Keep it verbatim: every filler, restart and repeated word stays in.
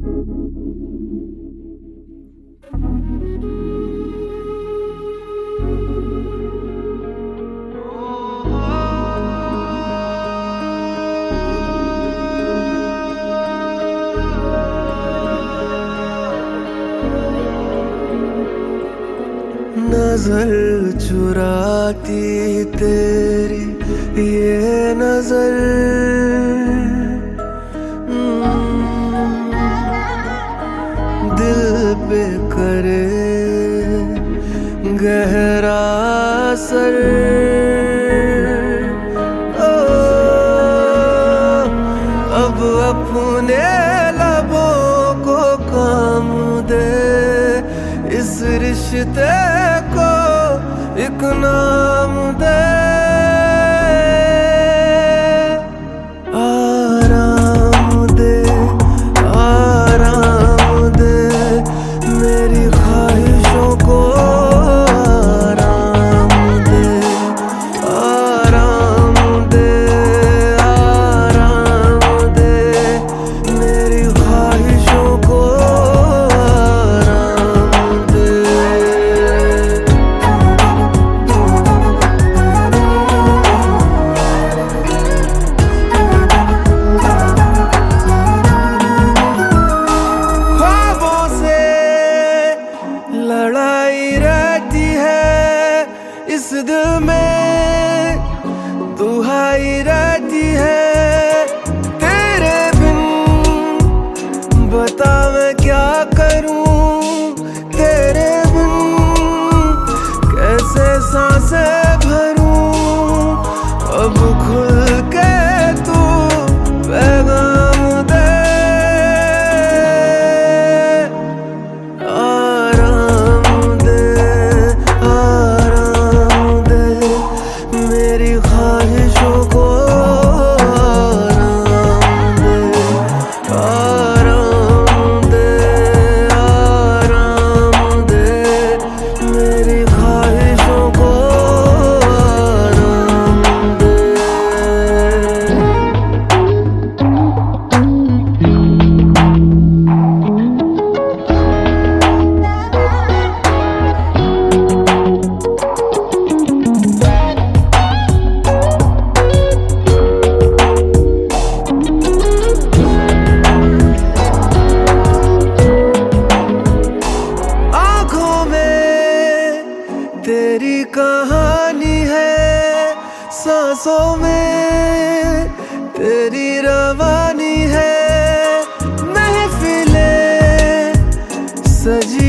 नजर चुराती तेरी ये नजर, दिल पे करे गहरा असर। ओ, अब अपने लबों को काम दे, इस रिश्ते को एक नाम दे। आराम दे, आराम दे मेरी ख्वाहिशों को, आराम दे, आराम दे, आराम दे मेरी ख्वाहिशों को। लड़ाई रहती है इस दिल में, दुहाई रहती है तेरे बिन। बता मैं क्या करूं तेरे बिन, कैसे सांसें भरूं अब खुल के तू पैगाम दे। ख्वाहिशों को आराम दे, आराम दे, आराम दे मेरी ख्वाहिशों को आराम दे। तेरी कहानी है सांसों में, तेरी रवानी है महफिलें सजी